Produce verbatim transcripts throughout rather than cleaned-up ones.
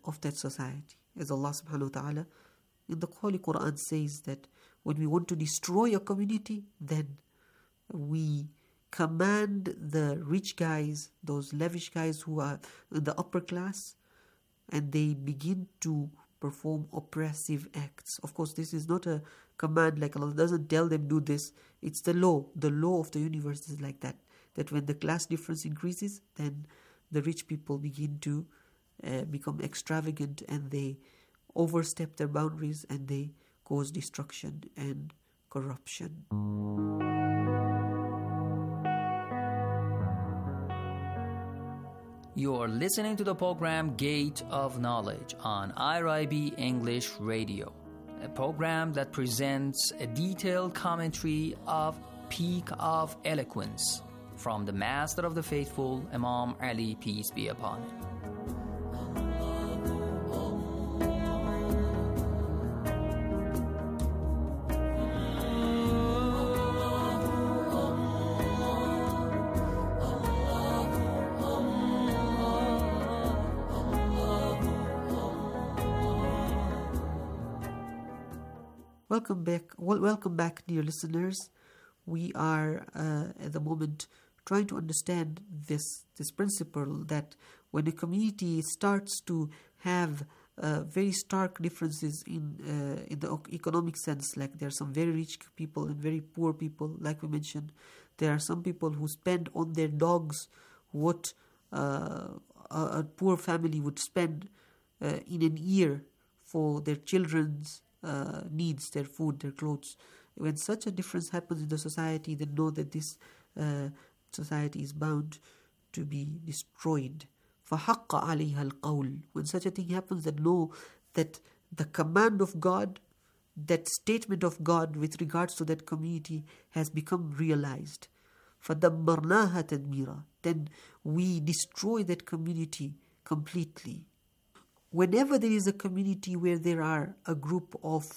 of that society. As Allah subhanahu wa ta'ala in the Holy Quran says that when we want to destroy a community, then we command the rich guys, those lavish guys who are in the upper class, and they begin to perform oppressive acts. Of course, this is not a command, like Allah doesn't tell them do this. It's the law. The law of the universe is like that. That when the class difference increases, then the rich people begin to uh, become extravagant, and they overstep their boundaries, and they cause destruction and corruption. You're listening to the program Gate of Knowledge on I R I B English Radio, a program that presents a detailed commentary of Peak of Eloquence from the Master of the Faithful, Imam Ali, peace be upon him. Welcome back, well, welcome back, dear listeners. We are uh, at the moment trying to understand this this principle that when a community starts to have uh, very stark differences in uh, in the economic sense, like there are some very rich people and very poor people, like we mentioned, there are some people who spend on their dogs what uh, a, a poor family would spend uh, in a year for their children's Uh, needs, their food, their clothes. When such a difference happens in the society, then know that this uh, society is bound to be destroyed. فَحَقَّ عَلَيْهَا الْقَوْلِ. When such a thing happens, then know that the command of God, that statement of God with regards to that community has become realized. فَدَمَّرْنَاهَا تَدْمِيرًا. Then we destroy that community completely. Whenever there is a community where there are a group of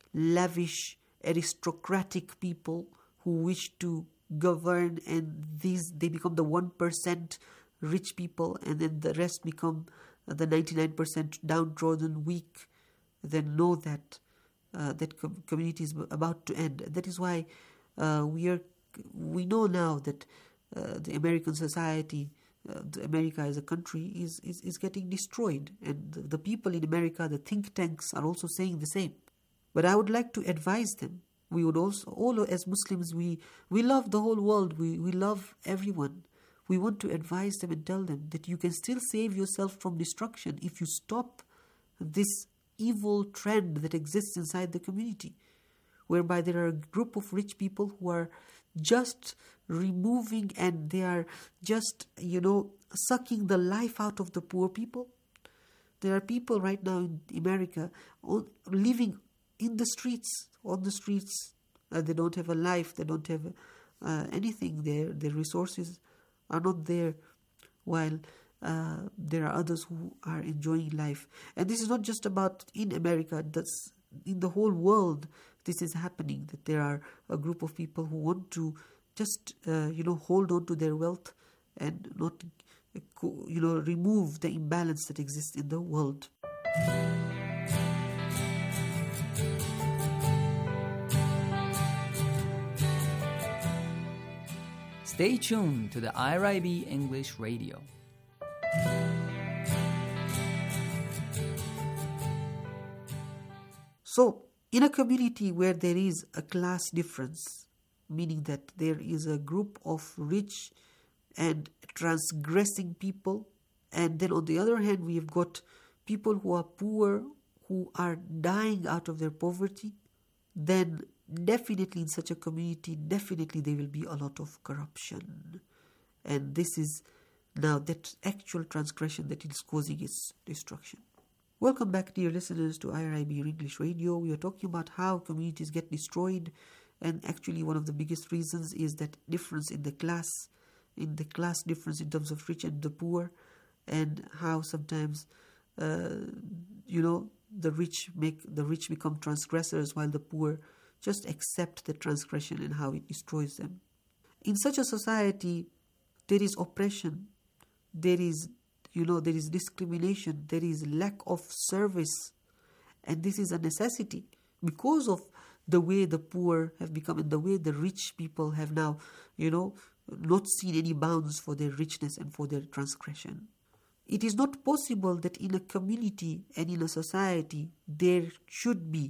lavish, aristocratic people who wish to govern, and these they become the one percent rich people, and then the rest become the ninety-nine percent downtrodden, weak, then know that uh, that com- community is about to end. That is why uh, we are we know now that uh, the American society, Uh, America as a country is, is, is getting destroyed, and the, the people in America, the think tanks, are also saying the same. But I would like to advise them. We would also, all as Muslims, we, we love the whole world. We, we love everyone. We want to advise them and tell them that you can still save yourself from destruction if you stop this evil trend that exists inside the community, whereby there are a group of rich people who are just removing, and they are just, you know, sucking the life out of the poor people. There are people right now in America on, living in the streets, on the streets. Uh, they don't have a life. They don't have uh, anything there. Their resources are not there, while uh, there are others who are enjoying life. And this is not just about in America. That's in the whole world. This is happening, that there are a group of people who want to just, uh, you know, hold on to their wealth and not, you know, remove the imbalance that exists in the world. Stay tuned to the I R I B English Radio. So, in a community where there is a class difference, meaning that there is a group of rich and transgressing people, and then on the other hand we have got people who are poor, who are dying out of their poverty, then definitely in such a community, definitely there will be a lot of corruption. And this is now that actual transgression that is causing its destruction. Welcome back, dear listeners, to I R I B English Radio. We are talking about how communities get destroyed, and actually one of the biggest reasons is that difference in the class, in the class difference in terms of rich and the poor, and how sometimes, uh, you know, the rich make the rich become transgressors while the poor just accept the transgression and how it destroys them. In such a society, there is oppression, there is, you know, there is discrimination, there is lack of service, and this is a necessity because of the way the poor have become and the way the rich people have now, you know, not seen any bounds for their richness and for their transgression. It is not possible that in a community and in a society there should be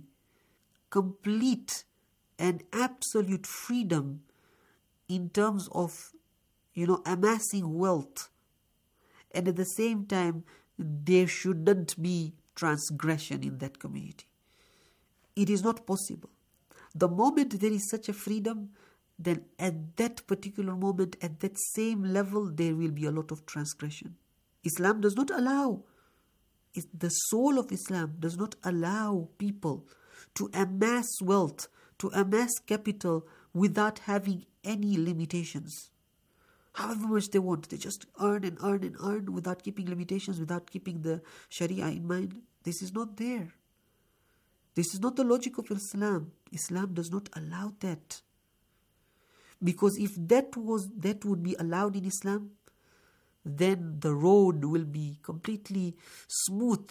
complete and absolute freedom in terms of, you know, amassing wealth, and at the same time there shouldn't be transgression in that community. It is not possible. The moment there is such a freedom, then at that particular moment, at that same level, there will be a lot of transgression. Islam does not allow, the soul of Islam does not allow people to amass wealth, to amass capital without having any limitations. However much they want, they just earn and earn and earn without keeping limitations, without keeping the Sharia in mind. This is not there. This is not the logic of Islam. Islam does not allow that. Because if that was that would be allowed in Islam, then the road will be completely smooth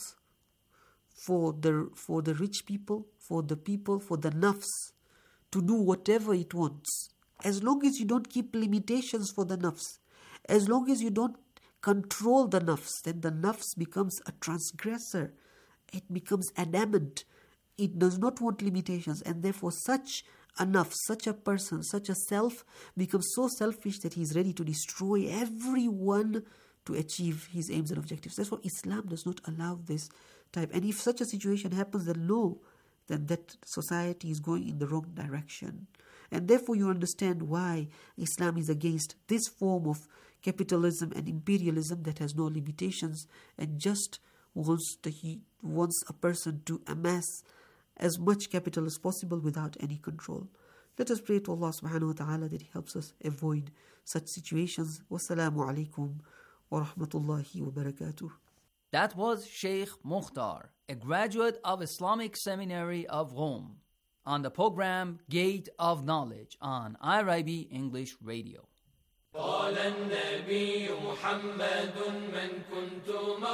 for the for the rich people, for the people, for the nafs to do whatever it wants. As long as you don't keep limitations for the nafs, as long as you don't control the nafs, then the nafs becomes a transgressor. It becomes adamant. It does not want limitations, and therefore such a nafs, such a person, such a self becomes so selfish that he is ready to destroy everyone to achieve his aims and objectives. That's why Islam does not allow this type. And if such a situation happens, then no, then that society is going in the wrong direction. And therefore you understand why Islam is against this form of capitalism and imperialism that has no limitations and just wants the he wants a person to amass as much capital as possible without any control. Let us pray to Allah subhanahu wa ta'ala that He helps us avoid such situations. Wassalamu alaikum wa rahmatullahi wa barakatuh. That was Sheikh Mukhtar, a graduate of Islamic Seminary of Rome, on the program Gate of Knowledge on I R I B English Radio. قال النبي محمد من كنت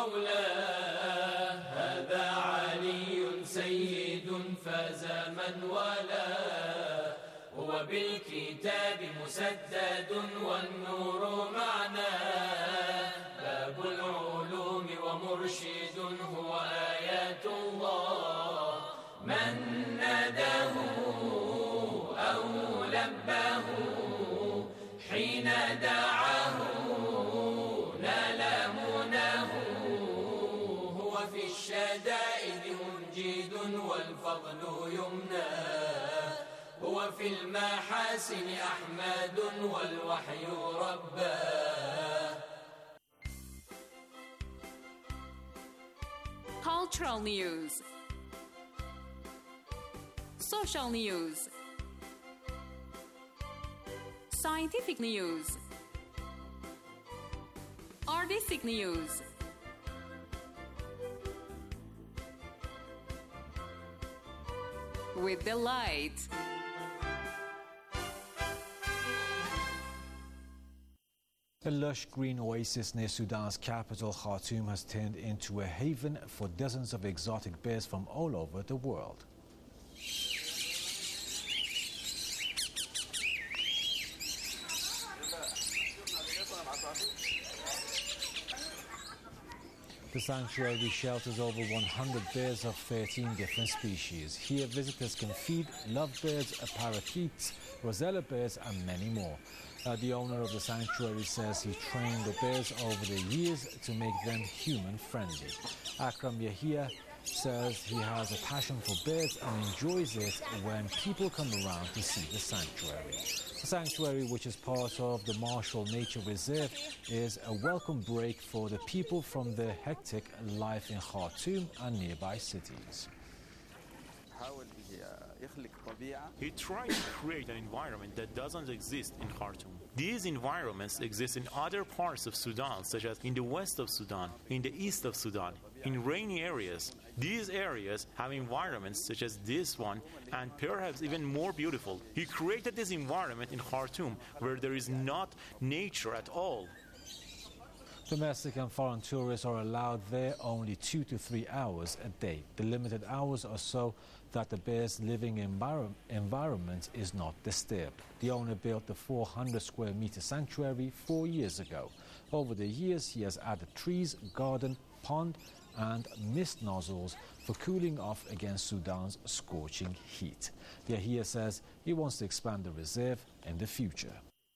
مولاه هذا علي سيد فاز من والاه هو بالكتاب مسدد والنور معناه باب العلوم ومرشد هو آيات الله من ناداه أو لباه حين دعاه نال مناه هو في الشدائد منجد والفضل يمناه هو في المحاسن أحمد والوحي رباه. Cultural news, social news, scientific news, artistic news, with delight. The lush green oasis near Sudan's capital, Khartoum, has turned into a haven for dozens of exotic birds from all over the world. The sanctuary shelters over one hundred birds of thirteen different species. Here, visitors can feed lovebirds, parakeets, rosella birds, and many more. Uh, the owner of the sanctuary says he trained the birds over the years to make them human-friendly. Akram Yahia says he has a passion for birds and enjoys it when people come around to see the sanctuary. The sanctuary, which is part of the Marshall Nature Reserve, is a welcome break for the people from the hectic life in Khartoum and nearby cities. He tried to create an environment that doesn't exist in Khartoum. These environments exist in other parts of Sudan, such as in the west of Sudan, in the east of Sudan, in rainy areas. These areas have environments such as this one, and perhaps even more beautiful. He created this environment in Khartoum where there is not nature at all. Domestic and foreign tourists are allowed there only two to three hours a day. The limited hours are so that the bear's living envir environment is not disturbed. The owner built the four hundred square meter sanctuary four years ago. Over the years, he has added trees, garden, pond, and mist nozzles for cooling off against Sudan's scorching heat. The Yahia says he wants to expand the reserve in the future.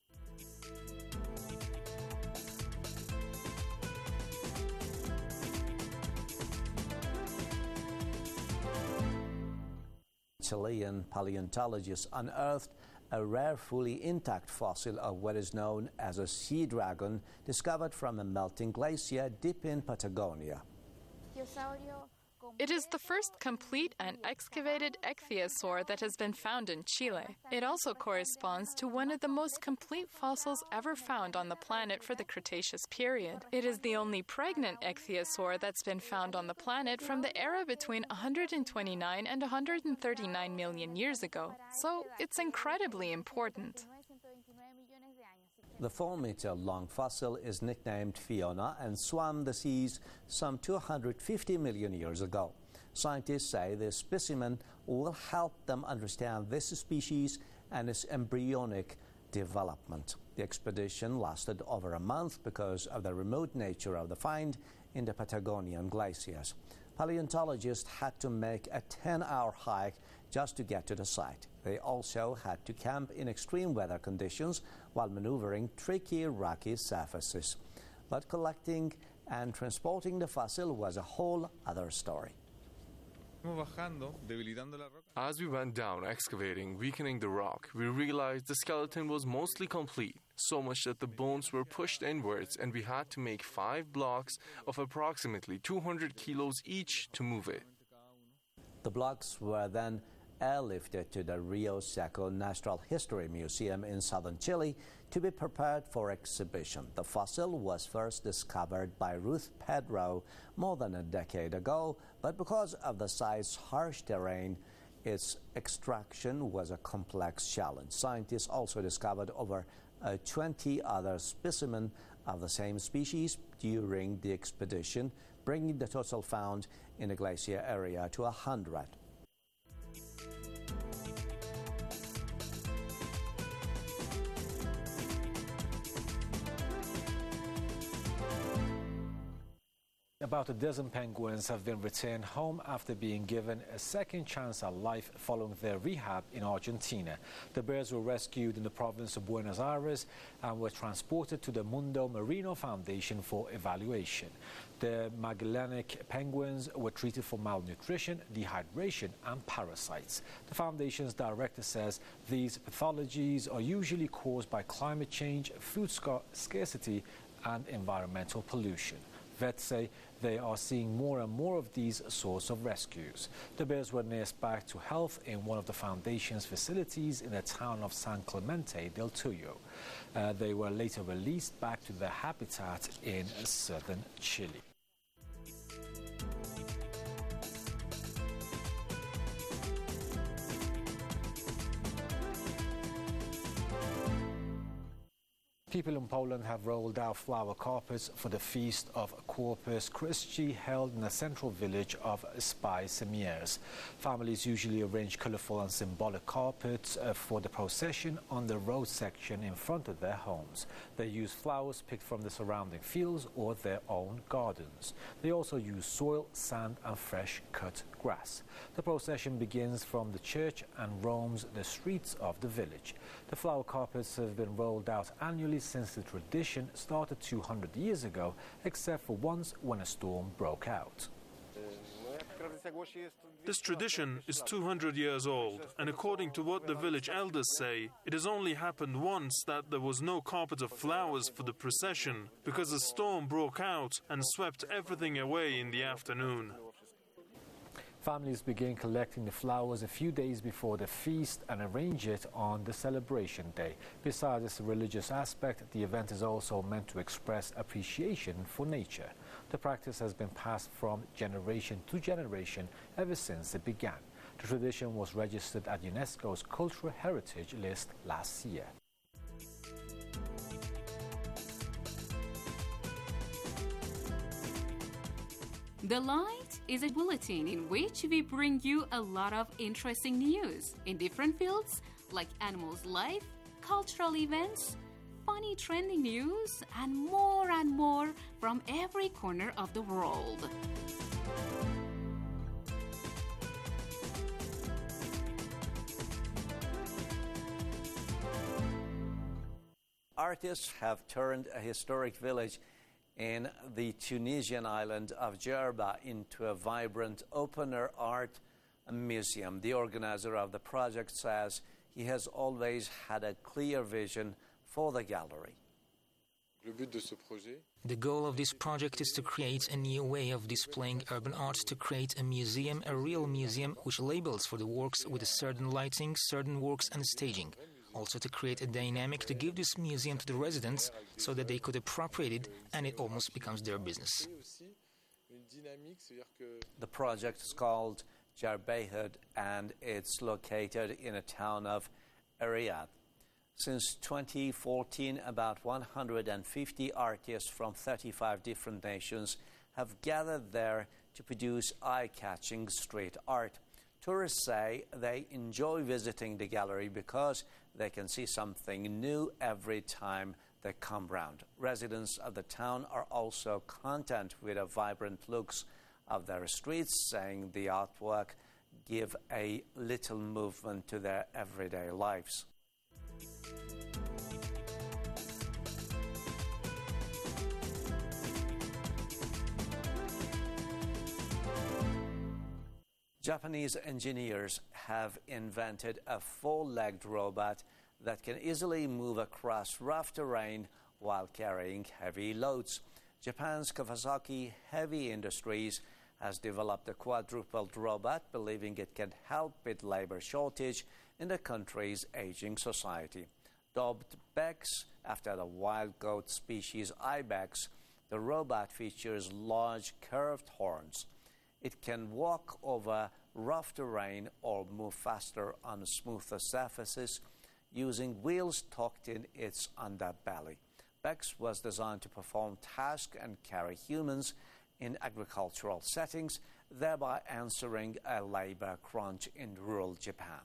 Chilean paleontologists unearthed a rare fully intact fossil of what is known as a sea dragon discovered from a melting glacier deep in Patagonia. It is the first complete and excavated ichthyosaur that has been found in Chile. It also corresponds to one of the most complete fossils ever found on the planet for the Cretaceous period. It is the only pregnant ichthyosaur that's been found on the planet from the era between one hundred twenty-nine and one hundred thirty-nine million years ago. So it's incredibly important. The four meter long fossil is nicknamed Fiona and swam the seas some two hundred fifty million years ago. Scientists say this specimen will help them understand this species and its embryonic development. The expedition lasted over a month because of the remote nature of the find in the Patagonian glaciers. Paleontologists had to make a ten hour hike just to get to the site. They also had to camp in extreme weather conditions while maneuvering tricky, rocky surfaces. But collecting and transporting the fossil was a whole other story. As we went down excavating, weakening the rock, we realized the skeleton was mostly complete, so much that the bones were pushed inwards and we had to make five blocks of approximately two hundred kilos each to move it. The blocks were then airlifted to the Rio Seco Natural History Museum in southern Chile to be prepared for exhibition. The fossil was first discovered by Ruth Pedro more than a decade ago, but because of the site's harsh terrain, its extraction was a complex challenge. Scientists also discovered over uh, twenty other specimens of the same species during the expedition, bringing the total found in the glacier area to one hundred. About a dozen penguins have been returned home after being given a second chance at life following their rehab in Argentina. The birds were rescued in the province of Buenos Aires and were transported to the Mundo Marino Foundation for evaluation. The Magellanic penguins were treated for malnutrition, dehydration and parasites. The foundation's director says these pathologies are usually caused by climate change, food scarcity and environmental pollution. Vets say they are seeing more and more of these sorts of rescues. The birds were nursed back to health in one of the foundation's facilities in the town of San Clemente del Tuyo. Uh, they were later released back to their habitat in southern Chile. People in Poland have rolled out flower carpets for the Feast of Corpus Christi held in the central village of Spysemierz. Families usually arrange colourful and symbolic carpets uh, for the procession on the road section in front of their homes. They use flowers picked from the surrounding fields or their own gardens. They also use soil, sand and fresh cut grass. The procession begins from the church and roams the streets of the village. The flower carpets have been rolled out annually since the tradition started two hundred years ago, except for once when a storm broke out. This tradition is two hundred years old, and according to what the village elders say, it has only happened once that there was no carpet of flowers for the procession, because a storm broke out and swept everything away in the afternoon. Families begin collecting the flowers a few days before the feast and arrange it on the celebration day. Besides its religious aspect, the event is also meant to express appreciation for nature. The practice has been passed from generation to generation ever since it began. The tradition was registered at UNESCO's Cultural Heritage List last year. The Light is a bulletin in which we bring you a lot of interesting news in different fields like animals' life, cultural events, funny trending news, and more and more from every corner of the world. Artists have turned a historic village in the Tunisian island of Djerba into a vibrant open-air art museum. The organizer of the project says he has always had a clear vision for the gallery. The goal of this project is to create a new way of displaying urban art, to create a museum, a real museum which labels for the works with a certain lighting, certain works and staging. Also to create a dynamic to give this museum to the residents so that they could appropriate it and it almost becomes their business. The project is called Djerbahoud and it's located in a town of Riyadh. Since twenty fourteen, about one hundred fifty artists from thirty-five different nations have gathered there to produce eye-catching street art. Tourists say they enjoy visiting the gallery because they can see something new every time they come round. Residents of the town are also content with the vibrant looks of their streets, saying the artwork give a little movement to their everyday lives. Japanese engineers have invented a four-legged robot that can easily move across rough terrain while carrying heavy loads. Japan's Kawasaki Heavy Industries has developed a quadrupled robot, believing it can help with labor shortage in the country's aging society. Dubbed Bex after the wild goat species ibex, the robot features large curved horns. It can walk over rough terrain or move faster on smoother surfaces using wheels tucked in its underbelly. Bex was designed to perform tasks and carry humans in agricultural settings, thereby answering a labor crunch in rural Japan.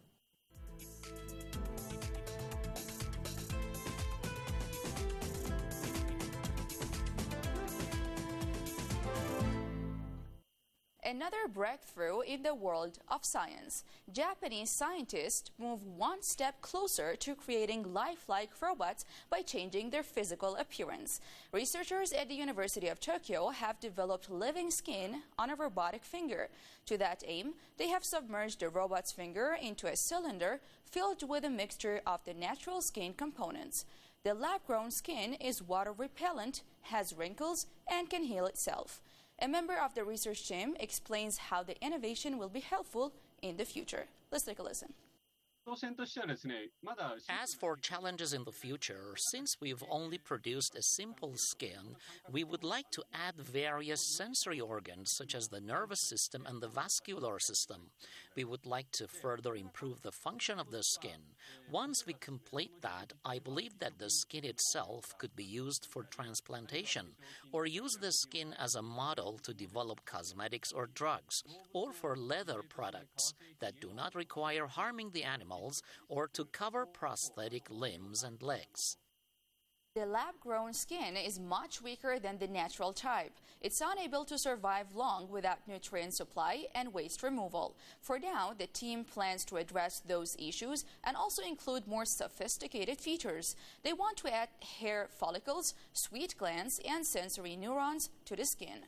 Another breakthrough in the world of science. Japanese scientists move one step closer to creating lifelike robots by changing their physical appearance. Researchers at the University of Tokyo have developed living skin on a robotic finger. To that aim, they have submerged the robot's finger into a cylinder filled with a mixture of the natural skin components. The lab-grown skin is water-repellent, has wrinkles, and can heal itself. A member of the research team explains how the innovation will be helpful in the future. Let's take a listen. As for challenges in the future, since we've only produced a simple skin, we would like to add various sensory organs such as the nervous system and the vascular system. We would like to further improve the function of the skin. Once we complete that, I believe that the skin itself could be used for transplantation, or use the skin as a model to develop cosmetics or drugs, or for leather products that do not require harming the animal or to cover prosthetic limbs and legs. The lab-grown skin is much weaker than the natural type. It's unable to survive long without nutrient supply and waste removal. For now, the team plans to address those issues and also include more sophisticated features. They want to add hair follicles, sweat glands, and sensory neurons to the skin.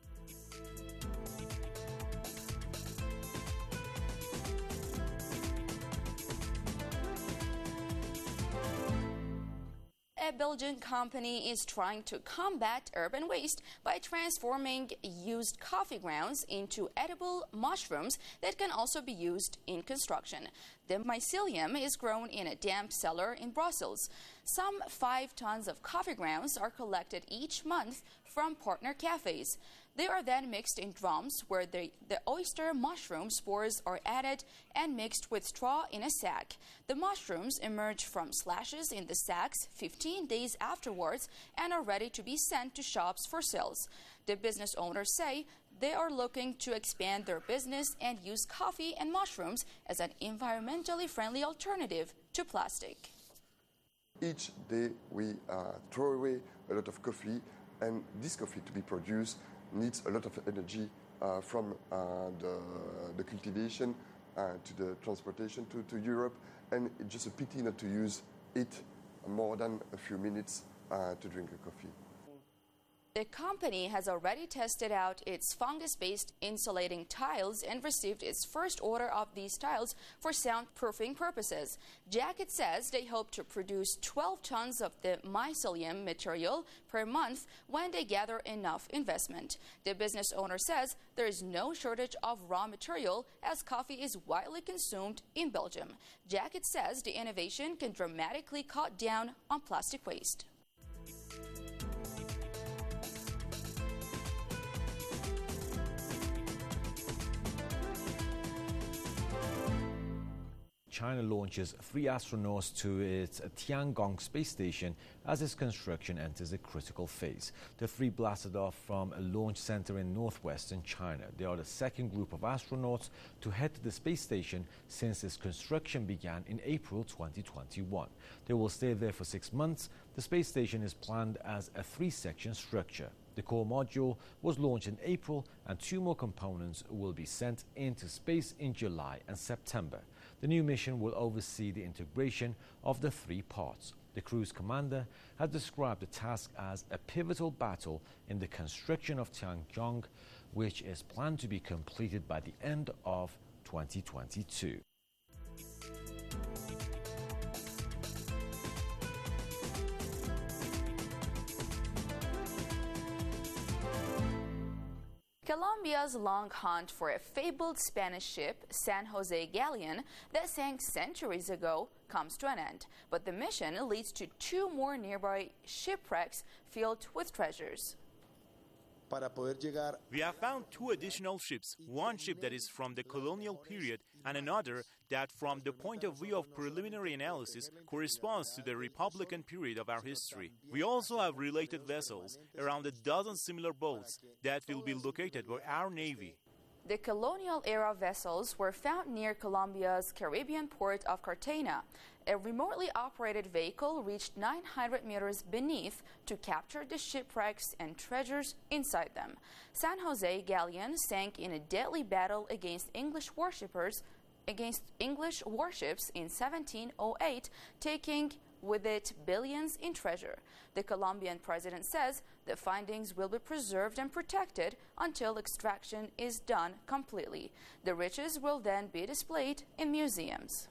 A Belgian company is trying to combat urban waste by transforming used coffee grounds into edible mushrooms that can also be used in construction. The mycelium is grown in a damp cellar in Brussels. Some five tons of coffee grounds are collected each month from partner cafes. They are then mixed in drums where the, the oyster mushroom spores are added and mixed with straw in a sack. The mushrooms emerge from slashes in the sacks fifteen days afterwards and are ready to be sent to shops for sales. The business owners say they are looking to expand their business and use coffee and mushrooms as an environmentally friendly alternative to plastic. Each day we uh, throw away a lot of coffee, and this coffee to be produced needs a lot of energy uh, from uh, the, the cultivation uh, to the transportation to, to Europe, and it's just a pity not to use it more than a few minutes uh, to drink a coffee. The company has already tested out its fungus-based insulating tiles and received its first order of these tiles for soundproofing purposes. Jacket says they hope to produce twelve tons of the mycelium material per month when they gather enough investment. The business owner says there is no shortage of raw material as coffee is widely consumed in Belgium. Jacket says the innovation can dramatically cut down on plastic waste. China launches three astronauts to its Tiangong space station as its construction enters a critical phase. The three blasted off from a launch center in northwestern China. They are the second group of astronauts to head to the space station since its construction began in April twenty twenty-one. They will stay there for six months. The space station is planned as a three-section structure. The core module was launched in April, and two more components will be sent into space in July and September. The new mission will oversee the integration of the three parts. The crew's commander has described the task as a pivotal battle in the construction of Tiangong, which is planned to be completed by the end of twenty twenty-two. Colombia's long hunt for a fabled Spanish ship, San Jose Galleon, that sank centuries ago, comes to an end. But the mission leads to two more nearby shipwrecks filled with treasures. We have found two additional ships, one ship that is from the colonial period and another that, from the point of view of preliminary analysis, corresponds to the Republican period of our history. We also have related vessels, around a dozen similar boats, that will be located by our Navy. The colonial-era vessels were found near Colombia's Caribbean port of Cartagena. A remotely operated vehicle reached nine hundred meters beneath to capture the shipwrecks and treasures inside them. San Jose Galleon sank in a deadly battle against English worshippers, against English warships in seventeen oh eight, taking with it billions in treasure. The Colombian president says the findings will be preserved and protected until extraction is done completely. The riches will then be displayed in museums.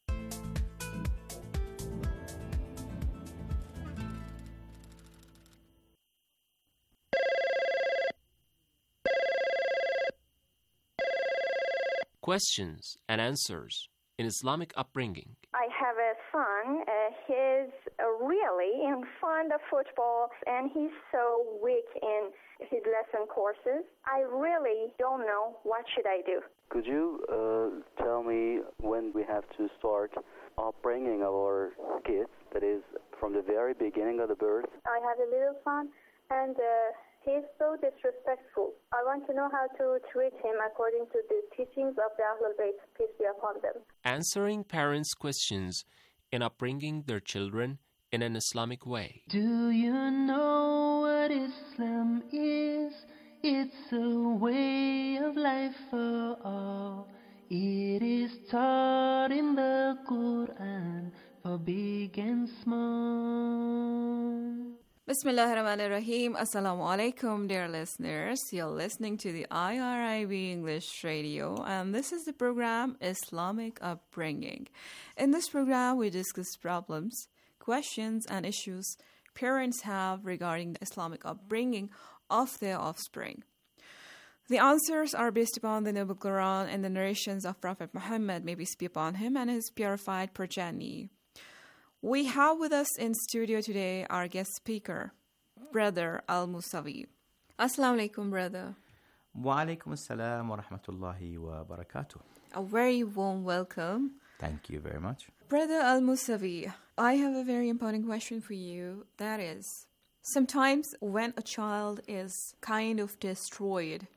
Questions and answers in Islamic upbringing. I have a son. Uh, he's uh, really in fond of football, and he's so weak in his lesson courses. I really don't know what should I do. Could you uh, tell me when we have to start upbringing our kids? That is, from the very beginning of the birth. I have a little son, and uh, he's so disrespectful. I want to know how to treat him according to the teachings of the Ahlul Bayt, peace be upon them. Answering parents' questions in upbringing their children in an Islamic way. Do you know what Islam is? It's a way of life for all. It is taught in the Quran for big and small. Bismillah ar-Rahman ar-Rahim. Assalamu alaikum, dear listeners. You're listening to the I R I B English Radio, and this is the program Islamic Upbringing. In this program, we discuss problems, questions, and issues parents have regarding the Islamic upbringing of their offspring. The answers are based upon the Noble Quran and the narrations of Prophet Muhammad, may peace be upon him, and his purified progeny. We have with us in studio today our guest speaker, Brother Al-Musawi. Assalamu alaikum, brother. Wa alaikum assalam wa rahmatullahi wa barakatuh. A very warm welcome. Thank you very much. Brother Al-Musawi, I have a very important question for you. That is, sometimes when a child is kind of destroyed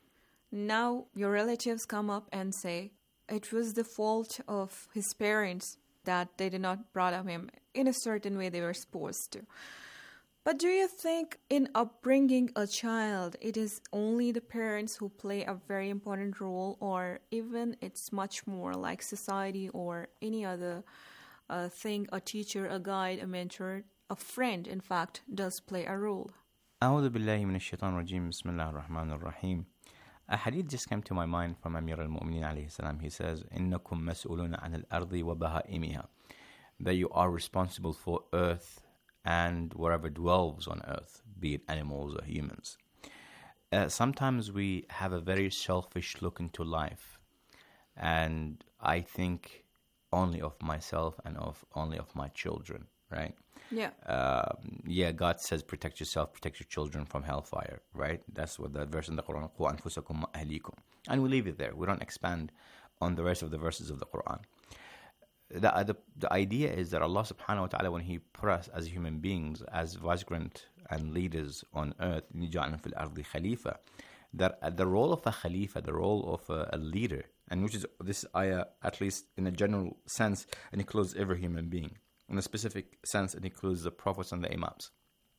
now your relatives come up and say it was the fault of his parents that they did not brought up him in a certain way they were supposed to. But do you think in upbringing a child, it is only the parents who play a very important role, or even it's much more like society or any other uh, thing, a teacher, a guide, a mentor, a friend, in fact, does play a role? أعوذ بالله من الشيطان الرجيم بسم الله الرحمن الرحيم. A hadith just came to my mind from Amir al-Mu'minin alayhi salam. He says, إنكم مسؤولون عن الأرض وبهائمها. That you are responsible for earth and whatever dwells on earth, be it animals or humans. Uh, sometimes we have a very selfish look into life, and I think only of myself and of only of my children, right? Yeah. Uh, yeah, God says protect yourself, protect your children from hellfire, right? That's what that verse in the Quran, قُوا أَنفُسَكُمْ وَأَهْلِيكُمْ. And we leave it there. We don't expand on the rest of the verses of the Quran. The, the the idea is that Allah subhanahu wa ta'ala, when He put us as human beings, as vicegerent and leaders on earth, that the role of a khalifa, the role of a, a leader, and which is this ayah, at least in a general sense, it includes every human being. In a specific sense, it includes the prophets and the imams.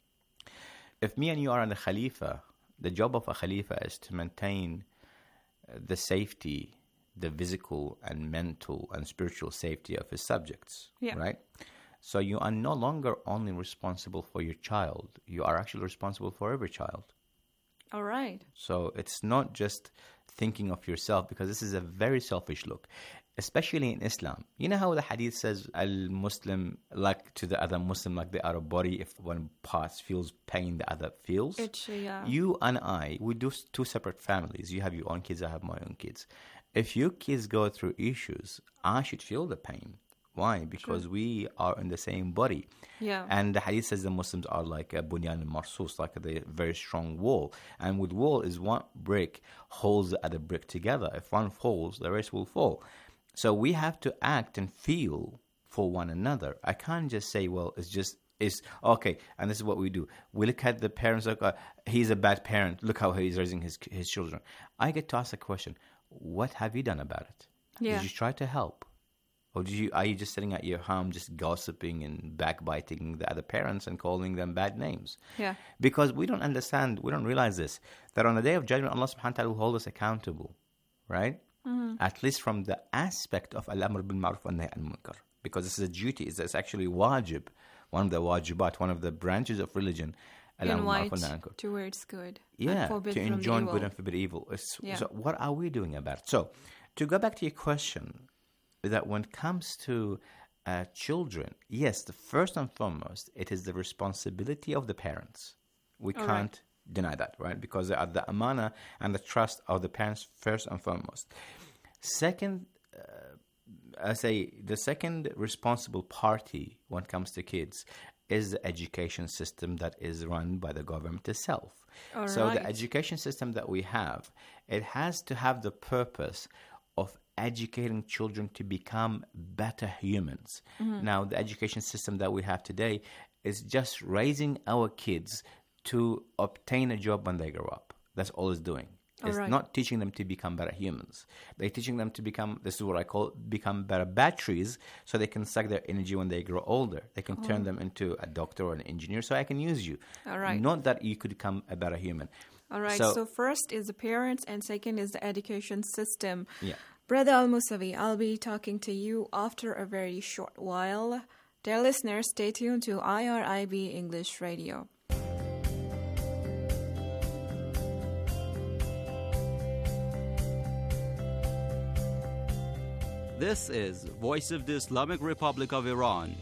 If me and you are in the khalifa, the job of a khalifa is to maintain the safety, the physical and mental and spiritual safety of his subjects, yeah. right? So you are no longer only responsible for your child, you are actually responsible for every child. All right. So it's not just thinking of yourself, because this is a very selfish look, especially in Islam. You know how the hadith says, al-Muslim like to the other Muslim like they are a body, if one part feels pain, the other feels. It's, yeah. You and I, we do two separate families. You have your own kids, I have my own kids. If your kids go through issues, I should feel the pain. Why? Because sure. we are in the same body. Yeah. And the hadith says the Muslims are like a bunyan al-marsus, like a very strong wall. And with wall is one brick holds the other brick together. If one falls, the rest will fall. So we have to act and feel for one another. I can't just say, well, it's just, it's okay, and this is what we do. We look at the parents, like, uh, he's a bad parent. Look how he's raising his his children. I get to ask a question. What have you done about it? Yeah. Did you try to help? Or do you, are you just sitting at your home just gossiping and backbiting the other parents and calling them bad names? Yeah. Because we don't understand, we don't realize this, that on the Day of Judgment, Allah subhanahu wa ta'ala will hold us accountable, right? Mm-hmm. At least from the aspect of al-amr bil ma'ruf wa nahy anil munkar. Because this is a duty, it's, it's actually wajib, one of the wajibat, one of the branches of religion. Invite towards good. Yeah, and to enjoin good and forbid evil. Yeah. So what are we doing about it? So, to go back to your question, that when it comes to uh, children, yes, the first and foremost, it is the responsibility of the parents. We All can't right. deny that, right? Because they are the amana and the trust of the parents first and foremost. Second, uh, I say the second responsible party when it comes to kids is the education system that is run by the government itself. All so right. the education system that we have, it has to have the purpose of educating children to become better humans. Mm-hmm. Now, the education system that we have today is just raising our kids to obtain a job when they grow up. That's all it's doing. All It's right. not teaching them to become better humans. They're teaching them to become, this is what I call, become better batteries, so they can suck their energy when they grow older. They can turn Oh. them into a doctor or an engineer, so I can use you. All right. Not that you could become a better human. All right. So, So, first is the parents, and second is the education system. yeah. Brother Al-Musavi, I'll be talking to you after a very short while. Dear listeners, stay tuned to I R I B English Radio. This is Voice of the Islamic Republic of Iran.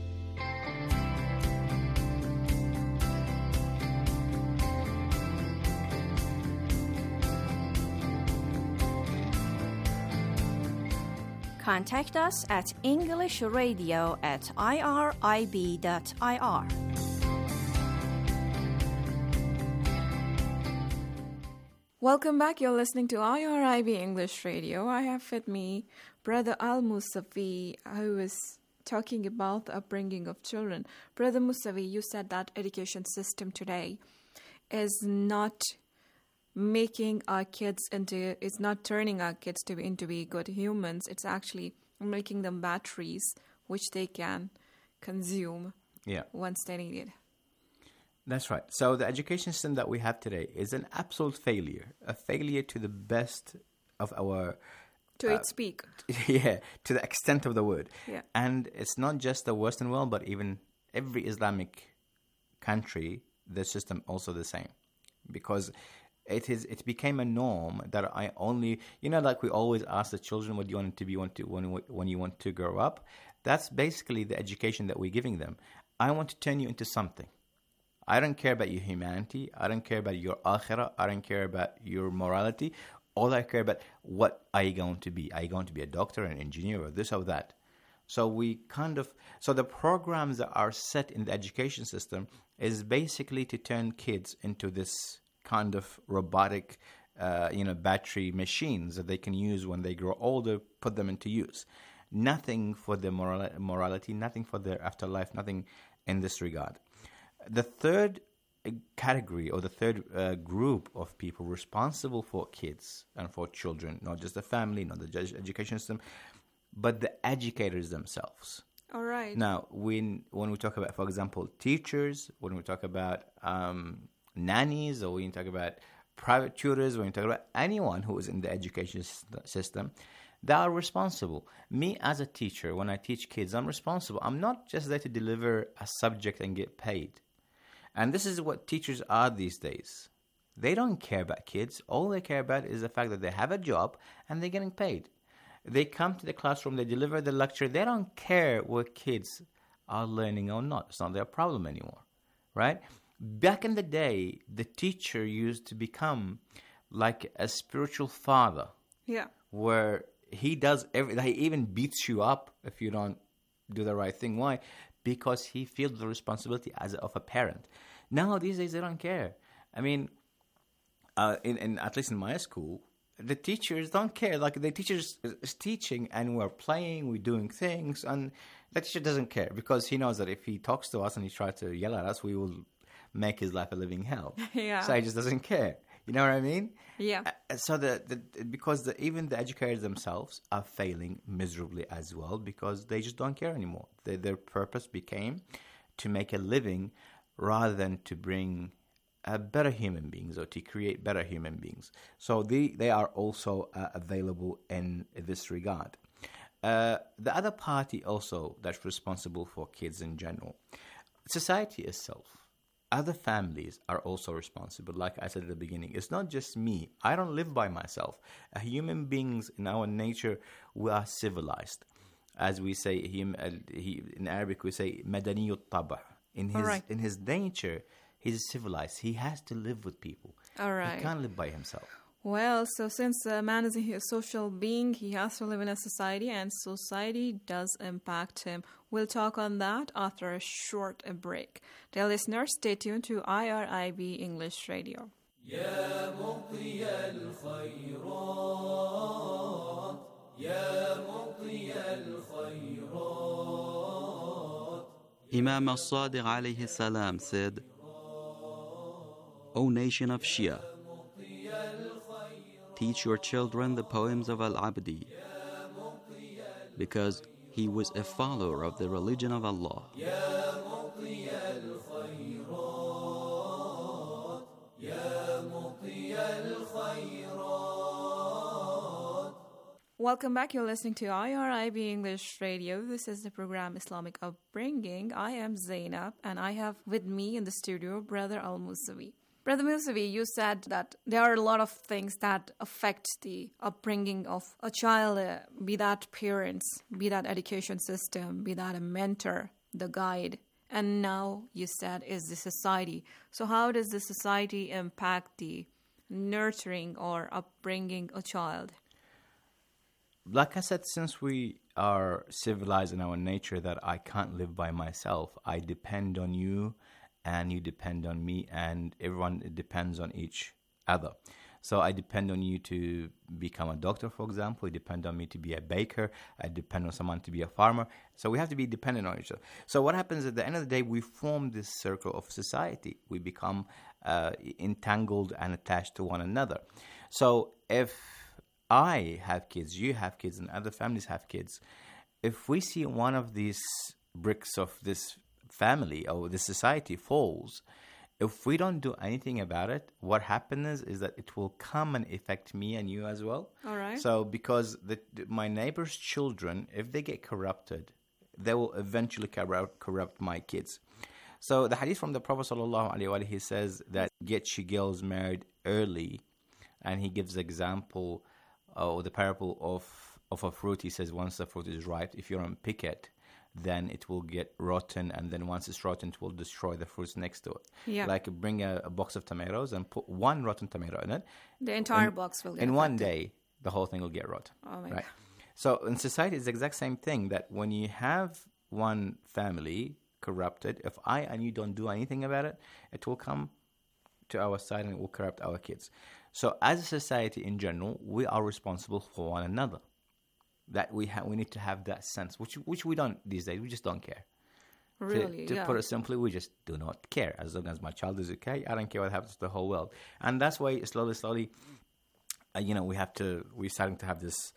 Contact us at English Radio at I R I B dot I R. Welcome back. You're listening to I R I B English Radio. I have with me Brother Al-Musavi, who is talking about the upbringing of children. Brother Musavi, you said that education system today is not making our kids into, it's not turning our kids to be into be good humans. It's actually making them batteries which they can consume yeah. once they need it. That's right. So the education system that we have today is an absolute failure, a failure to the best of our... To uh, its peak. Yeah, to the extent of the word. Yeah. And it's not just the Western world, but even every Islamic country, the system also the same. Because it is, it became a norm that I only, you know, like we always ask the children, what do you want to be want to, when, when you want to grow up? That's basically the education that we're giving them. I want to turn you into something. I don't care about your humanity. I don't care about your akhirah. I don't care about your morality. All I care about, what are you going to be? Are you going to be a doctor, an engineer, or this or that? So we kind of, so the programs that are set in the education system is basically to turn kids into this kind of robotic, uh, you know, battery machines that they can use when they grow older, put them into use. Nothing for their moral- morality, nothing for their afterlife, nothing in this regard. The third category or the third uh, group of people responsible for kids and for children, not just the family, not the education system, but the educators themselves. All right. Now, when when we talk about, for example, teachers, when we talk about um, nannies, or when we talk about private tutors, when we talk about anyone who is in the education system, they are responsible. Me as a teacher, when I teach kids, I'm responsible. I'm not just there to deliver a subject and get paid. And this is what teachers are these days. They don't care about kids. All they care about is the fact that they have a job and they're getting paid. They come to the classroom, they deliver the lecture. They don't care what kids are learning or not. It's not their problem anymore, right? Back in the day, the teacher used to become like a spiritual father. Yeah. Where he does everything. He even beats you up if you don't do the right thing. Why? Because he feels the responsibility as of a parent. Now, these days, they don't care. I mean, uh, in, in at least in my school, the teachers don't care. Like, the teacher is, is teaching, and we're playing, we're doing things, and the teacher doesn't care because he knows that if he talks to us and he tries to yell at us, we will make his life a living hell. Yeah. So he just doesn't care. You know what I mean? Yeah. Uh, so the, the because the, even the educators themselves are failing miserably as well because they just don't care anymore. They, their purpose became to make a living rather than to bring uh, better human beings or to create better human beings. So they, they are also uh, available in this regard. Uh, the other party also that's responsible for kids in general, society itself. Other families are also responsible. Like I said at the beginning, it's not just me. I don't live by myself. Uh, human beings in our nature, we are civilized. As we say, him, uh, he, in Arabic we say, madaniyut tabah. In his, right. in his nature, he's civilized. He has to live with people. All right. He can't live by himself. Well, so since uh, man is a social being, he has to live in a society, and society does impact him. We'll talk on that after a short break. Dear listeners, stay tuned to I R I B English Radio. يا مطي الخيرات يا مطي الخيرات Imam al-Sadiq alayhi salam said, O nation of Shia, teach your children the poems of Al-Abdi, because he was a follower of the religion of Allah. Welcome back. You're listening to I R I B English Radio. This is the program Islamic Upbringing. I am Zainab, and I have with me in the studio Brother Al-Musawi. Brother Musawi, you said that there are a lot of things that affect the upbringing of a child, uh, be that parents, be that education system, be that a mentor, the guide. And now you said is the society. So how does the society impact the nurturing or upbringing a child? Like I said, since we are civilized in our nature that I can't live by myself, I depend on you and you depend on me, and everyone depends on each other. So I depend on you to become a doctor, for example. You depend on me to be a baker. I depend on someone to be a farmer. So we have to be dependent on each other. So what happens at the end of the day, we form this circle of society. We become uh, entangled and attached to one another. So if I have kids, you have kids, and other families have kids, if we see one of these bricks of this family or this society falls, if we don't do anything about it, what happens is that it will come and affect me and you as well. All right. So because the, my neighbor's children, if they get corrupted, they will eventually corrupt, corrupt my kids. So the hadith from the Prophet sallallahu alaihi wasallam, he says that get your girls married early, and he gives the example uh, or the parable of of a fruit. He says once the fruit is ripe, if you don't pick it, then it will get rotten, and then once it's rotten, it will destroy the fruits next to it. Yeah. Like bring a, a box of tomatoes and put one rotten tomato in it. The entire in, box will get in one affected. day, the whole thing will get rotten. Oh my right? God. So in society, it's the exact same thing, that when you have one family corrupted, if I and you don't do anything about it, it will come to our side and it will corrupt our kids. So as a society in general, we are responsible for one another. That we have, we need to have that sense, which which we don't these days. We just don't care. Really, To, to yeah. put it simply, we just do not care. As long as my child is okay, I don't care what happens to the whole world. And that's why slowly, slowly, uh, you know, we have to. We're starting to have this,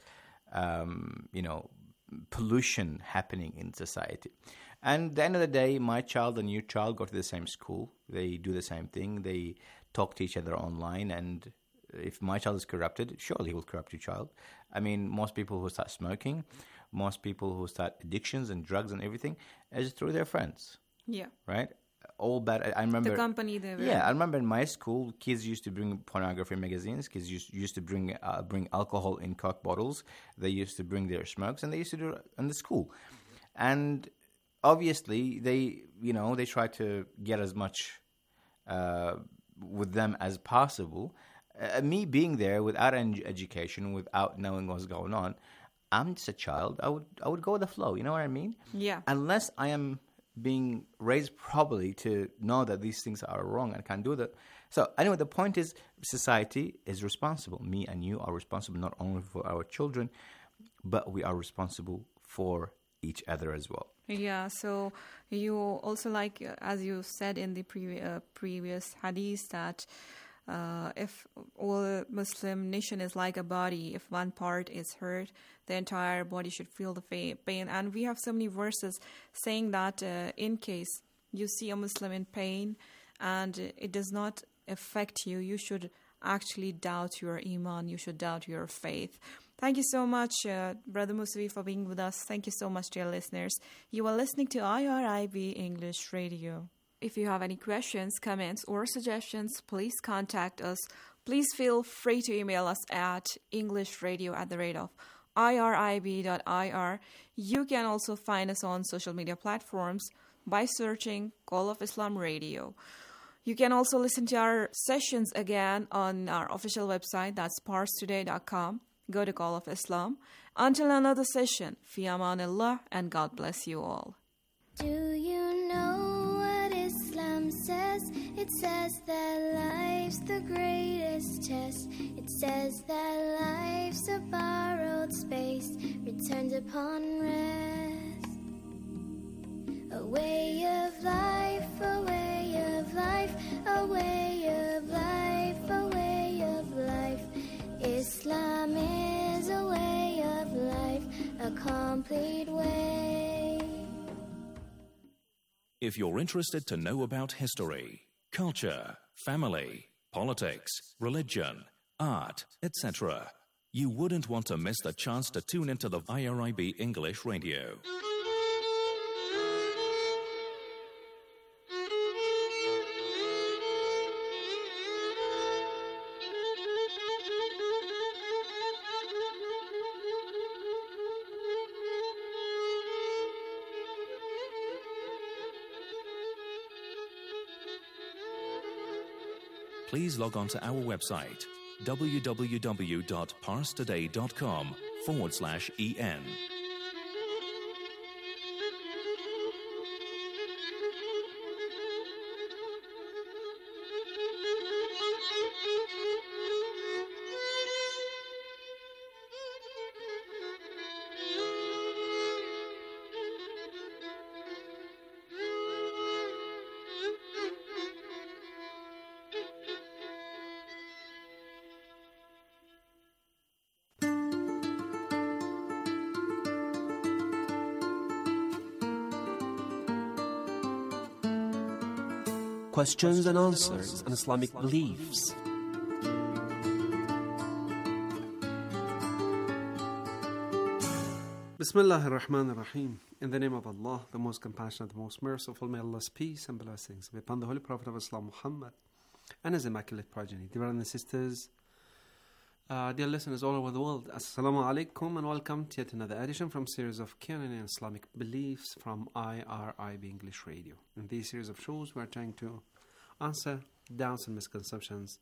um, you know, pollution happening in society. And at the end of the day, my child and your child go to the same school. They do the same thing. They talk to each other online, and if my child is corrupted, surely he will corrupt your child. I mean, most people who start smoking, most people who start addictions and drugs and everything, is through their friends. Yeah. Right? All bad. I, I remember The company they were. Yeah, I remember in my school, kids used to bring pornography magazines. Kids used, used to bring uh, bring alcohol in Coke bottles. They used to bring their smokes, and they used to do it in the school. And obviously, they you know they try to get as much uh, with them as possible. Uh, me being there without any education, without knowing what's going on, I'm just a child. I would I would go with the flow. You know what I mean? Yeah. Unless I am being raised properly to know that these things are wrong and can't do that. So anyway, the point is, society is responsible. Me and you are responsible not only for our children, but we are responsible for each other as well. Yeah, so you also, like, uh, as you said in the pre- uh, previous hadith, that uh, if all Muslim nation is like a body, if one part is hurt, the entire body should feel the fa- pain. And we have so many verses saying that uh, in case you see a Muslim in pain and it does not affect you, you should actually doubt your iman, you should doubt your faith. Thank you so much, uh, Brother Musavi, for being with us. Thank you so much, dear listeners. You are listening to I R I B English Radio. If you have any questions, comments, or suggestions, please contact us. Please feel free to email us at englishradio at the rate of irib.ir. You can also find us on social media platforms by searching Call of Islam Radio. You can also listen to our sessions again on our official website, that's pars today dot com. Go to Call of Islam. Until another session, fi amanillah, and God bless you all. Do you know what Islam says? It says that life's the greatest test. It says that life's a borrowed space, returned upon rest. A way of life, a way of life, a way of life, a way of life. Islam is a way of life, a complete way. If you're interested to know about history, culture, family, politics, religion, art, et cetera, you wouldn't want to miss the chance to tune into the I R I B English Radio. Please log on to our website, www.parstoday.com forward slash en. questions and answers on Islamic beliefs. Bismillah ar-Rahman ar-Rahim. In the name of Allah, the most compassionate, the most merciful, may Allah's peace and blessings be upon the Holy Prophet of Islam, Muhammad, and his immaculate progeny. Dear brothers and sisters, uh, dear listeners all over the world, Assalamu alaikum and welcome to yet another edition from series of Canon and Islamic Beliefs from I R I B English Radio. In this series of shows, we are trying to answer doubts and misconceptions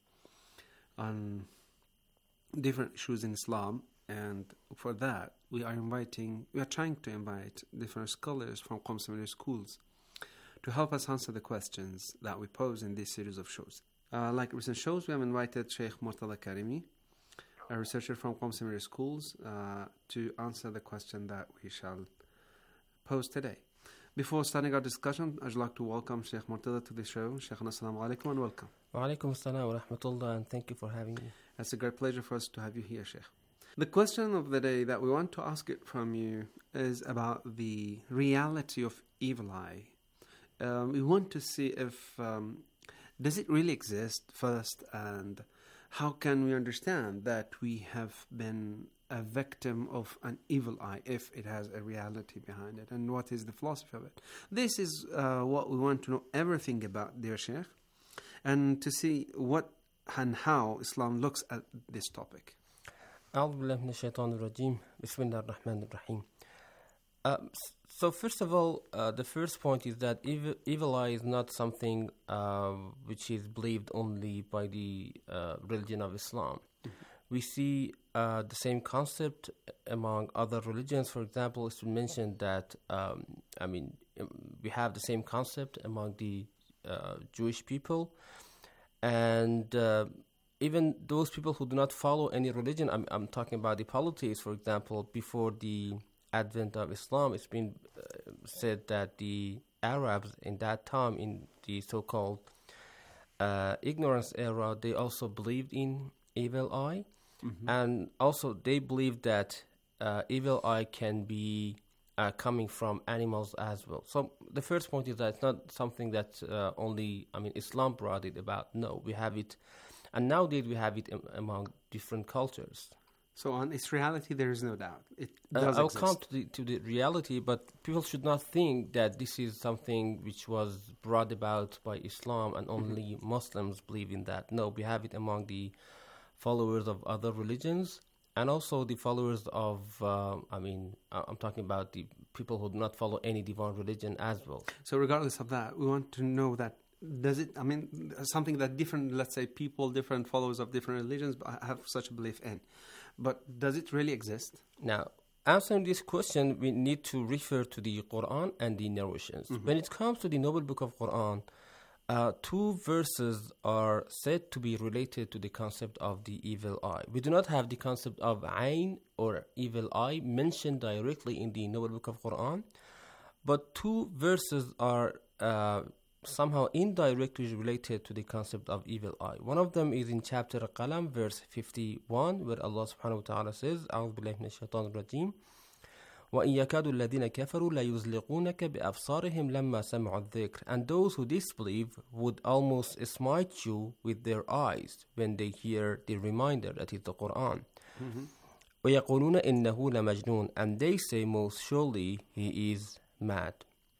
on different issues in Islam. And for that, we are inviting, we are trying to invite different scholars from Qom Seminary schools to help us answer the questions that we pose in this series of shows. Uh, like recent shows, we have invited Sheikh Murtada Karimi, a researcher from Qom Seminary schools, uh, to answer the question that we shall pose today. Before starting our discussion, I'd like to welcome Sheikh Murtada to the show. Sheikh, assalamu alaikum and welcome. Wa alaikum assalam wa rahmatullah, and thank you for having me. It's a great pleasure for us to have you here, Sheikh. The question of the day that we want to ask it from you is about the reality of evil eye. Um, we want to see if, um, does it really exist first, and how can we understand that we have been a victim of an evil eye if it has a reality behind it, and what is the philosophy of it? This is uh, what we want to know everything about, dear Sheikh, and to see what and how Islam looks at this topic. أعوذ بالله من الشيطان الرجيم بسم الله الرحمن الرحيم. Uh, so first of all, uh, the first point is that evil, evil eye is not something uh, which is believed only by the uh, religion of Islam. Mm-hmm. We see uh, the same concept among other religions. For example, it's been mentioned that um, I mean we have the same concept among the uh, Jewish people, and uh, even those people who do not follow any religion, I'm, I'm talking about the polytheists, for example, before the advent of Islam, it's been uh, said that the Arabs in that time, in the so-called uh, ignorance era, they also believed in evil eye. Mm-hmm. And also they believed that uh, evil eye can be uh, coming from animals as well. So the first point is that it's not something that uh, only, I mean, Islam brought it about. No, we have it. And nowadays we have it am- among different cultures. So on its reality, there is no doubt. It uh, does I'll exist. come to the, to the reality, but people should not think that this is something which was brought about by Islam and only mm-hmm. Muslims believe in that. No, we have it among the followers of other religions and also the followers of, uh, I mean, I'm talking about the people who do not follow any divine religion as well. So regardless of that, we want to know that does it, I mean, something that different, let's say, people, different followers of different religions have such a belief in. But does it really exist? Now, answering this question, we need to refer to the Quran and the narrations. Mm-hmm. When it comes to the Noble Book of Quran, uh, two verses are said to be related to the concept of the evil eye. We do not have the concept of ayn or evil eye mentioned directly in the Noble Book of Quran, but two verses are uh, somehow indirectly related to the concept of evil eye. One of them is in chapter Qalam, verse fifty-one, where Allah subhanahu wa ta'ala says, أعوذ بالله من الشيطان الرجيم وَإِنْ يَكَادُ الَّذِينَ كَفَرُوا لَيُزْلِقُونَكَ بِأَبْصَارِهِمْ لَمَّا سَمِعُوا الذِّكْرَ. And those who disbelieve would almost smite you with their eyes when they hear the reminder, that is the Quran. Mm-hmm. وَيَقُولُونَ إِنَّهُ لَمَجْنُونَ. And they say, most surely he is mad.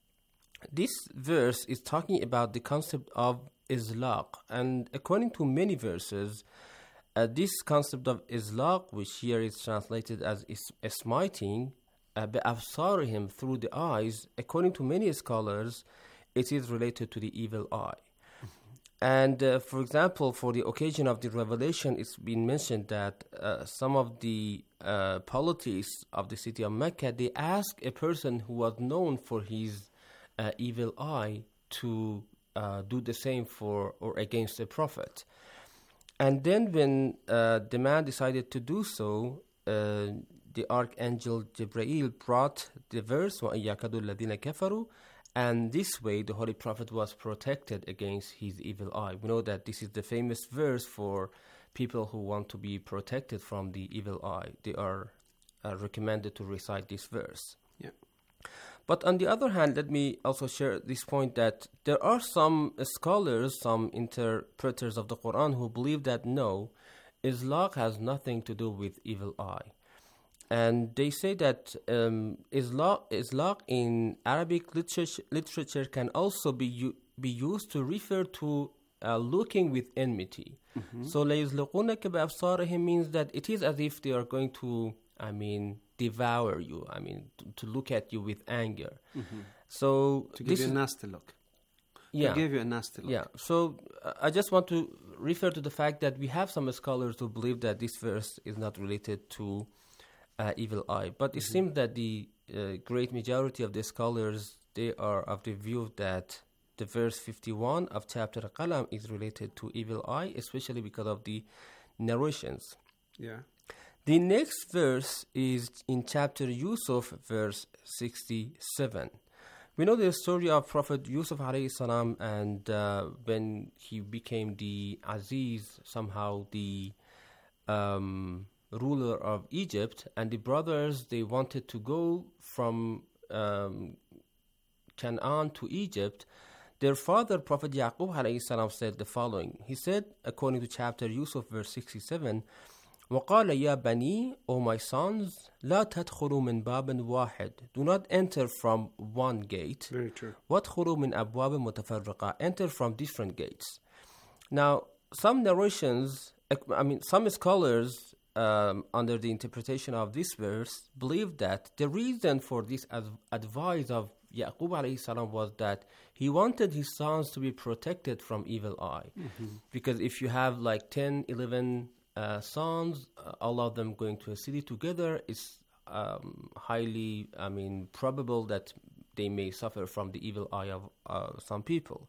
This verse is talking about the concept of izlaq, and according to many verses, uh, this concept of izlaq, which here is translated as is, smiting, uh, بِأَبْصَارِهِمْ, through the eyes, according to many scholars, it is related to the evil eye. Mm-hmm. And uh, for example, for the occasion of the revelation, it's been mentioned that uh, some of the uh, polytheists of the city of Mecca, they asked a person who was known for his Uh, evil eye to uh, do the same for or against the prophet. And then when uh, the man decided to do so, uh, the archangel Jibreel brought the verse وَإِنْ يَكَادُ الَّذِينَ كَفَرُوا, and this way the Holy Prophet was protected against his evil eye. We know that this is the famous verse for people who want to be protected from the evil eye. They are uh, recommended to recite this verse. Yeah. But on the other hand, let me also share this point that there are some scholars, some interpreters of the Quran who believe that no, Islaq has nothing to do with evil eye. And they say that um, Islaq, Islaq in Arabic literature, literature can also be, u- be used to refer to uh, looking with enmity. Mm-hmm. So لَيُزْلِقُونَكَ بِأَبْصَارِهِمْ means that it is as if they are going to, I mean, devour you, I mean, to, to look at you with anger. Mm-hmm. So to give you a nasty look. Yeah. To give you a nasty look. Yeah. So uh, I just want to refer to the fact that we have some scholars who believe that this verse is not related to uh, evil eye. But it mm-hmm. seems that the uh, great majority of the scholars, they are of the view that the verse fifty-one of chapter Qalam is related to evil eye, especially because of the narrations. Yeah. The next verse is in chapter Yusuf, verse sixty-seven. We know the story of Prophet Yusuf alayhi salam, and uh, when he became the Aziz, somehow the um, ruler of Egypt, and the brothers, they wanted to go from um, Canaan to Egypt. Their father, Prophet Yaqub alayhi salam, said the following. He said, according to chapter Yusuf, verse sixty-seven, وَقَالَ يَا بَنِي, O my sons, لَا تَدْخُلُوا مِنْ بَابٍ وَاحِدٍ. Do not enter from one gate. Very true. وَادْخُلُوا مِنْ أَبْوَابٍ مُتَفَرِّقَةٍ. Enter from different gates. Now, some narrations, I mean, some scholars, um, under the interpretation of this verse, believe that the reason for this ad- advice of Yaqub alayhi salam was that he wanted his sons to be protected from evil eye. Mm-hmm. Because if you have like ten, eleven uh, sons, uh, all of them going to a city together, it's um, highly, I mean, probable that they may suffer from the evil eye of uh, some people.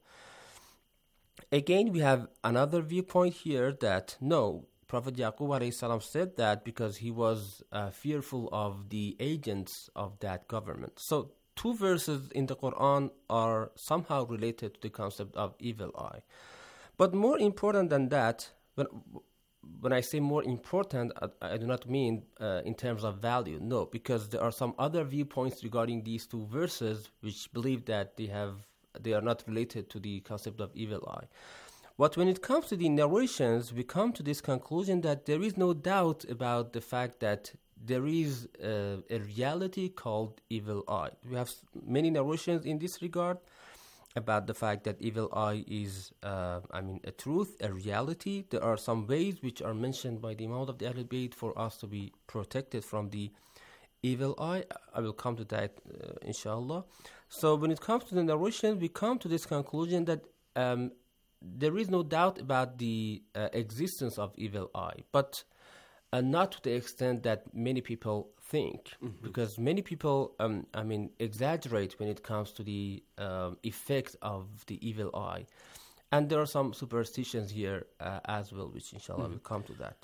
Again, we have another viewpoint here that no, Prophet Yaqub alayhi salam said that because he was uh, fearful of the agents of that government. So two verses in the Quran are somehow related to the concept of evil eye. But more important than that, when, when I say more important, I, I do not mean uh, in terms of value. No, because there are some other viewpoints regarding these two verses which believe that they have they are not related to the concept of evil eye. But when it comes to the narrations, we come to this conclusion that there is no doubt about the fact that there is uh, a reality called evil eye. We have many narrations in this regard about the fact that evil eye is, uh, I mean, a truth, a reality. There are some ways which are mentioned by the Imam of the Ahlul Bayt for us to be protected from the evil eye. I will come to that, uh, inshallah. So when it comes to the narration, we come to this conclusion that um, there is no doubt about the uh, existence of evil eye, but uh, not to the extent that many people think, mm-hmm. because many people, um, I mean, exaggerate when it comes to the um, effect of the evil eye. And there are some superstitions here uh, as well, which inshallah mm-hmm. will come to that.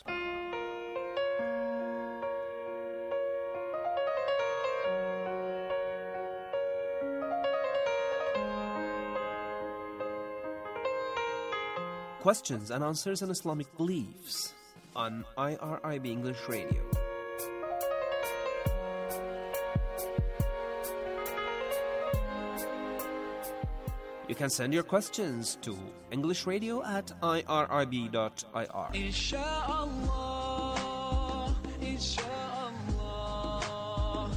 Questions and answers on Islamic beliefs on I R I B English Radio. You can send your questions to englishradio at I R I B dot I R. Insha'Allah, Insha'Allah,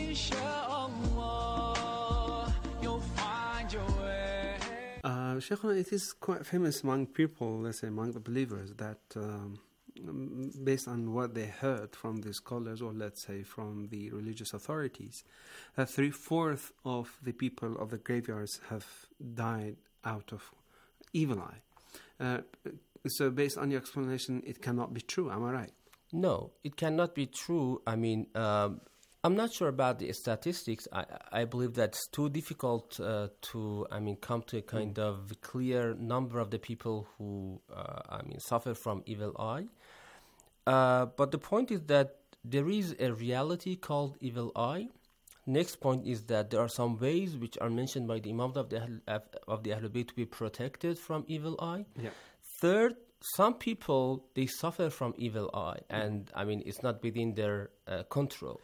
Insha'Allah, you'll find your way. Uh, Shaykhuna, it is quite famous among people, let's say among the believers, that um, based on what they heard from the scholars, or let's say from the religious authorities, that three-fourths of the people of the graveyards have died out of evil eye. Uh, so based on your explanation, it cannot be true, am I right? No, it cannot be true. I mean, um, I'm not sure about the statistics. I, I believe that's too difficult uh, to, I mean, come to a kind mm. of clear number of the people who, uh, I mean, suffer from evil eye. Uh, but the point is that there is a reality called evil eye. Next point is that there are some ways which are mentioned by the Imam of the of the Ahlul Bayt to be protected from evil eye. Yeah. Third, some people, they suffer from evil eye, and I mean, it's not within their uh, control.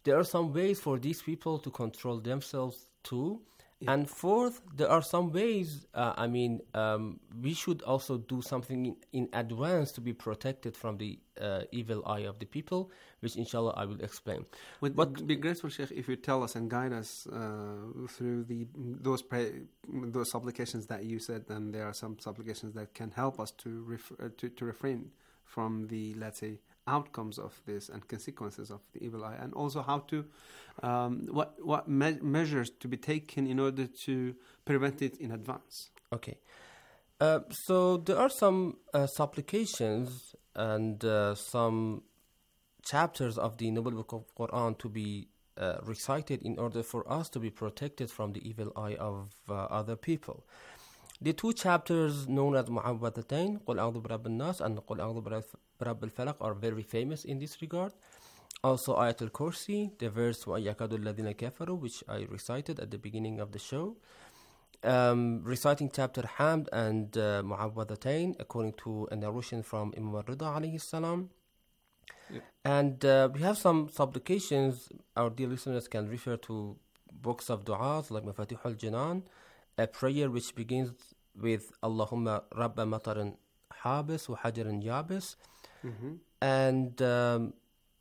there are some ways for these people to control themselves too. Yeah. And fourth, there are some ways, uh, I mean, um, we should also do something in, in advance to be protected from the uh, evil eye of the people, which inshallah I will explain. Would but be grateful, Sheikh, if you tell us and guide us uh, through the those pre- those supplications that you said, and there are some supplications that can help us to, ref- uh, to, to refrain from the, let's say, outcomes of this and consequences of the evil eye, and also how to um, what what me- measures to be taken in order to prevent it in advance. Okay, uh, so there are some uh, supplications and uh, some chapters of the Noble Book of Quran to be uh, recited in order for us to be protected from the evil eye of uh, other people. The two chapters known as Mu'awwadhatayn, Qul A'udhu Birabb al-Nas and Qul A'udhu Birabb al-Falaq, are very famous in this regard. Also Ayat al-Kursi, the verse وَأَيَّكَادُ الَّذِينَ كَفَرُوا, which I recited at the beginning of the show. Um, reciting chapter Hamd and uh, Mu'awwadhatayn according to a narration from Imam al-Rida alayhi salam. Yeah. And uh, we have some supplications. Our dear listeners can refer to books of du'as like Mafatih al-Jinan, a prayer which begins with Allahumma Rabba Mataran Habis wa Hajaran Yabis. Mm-hmm. And um,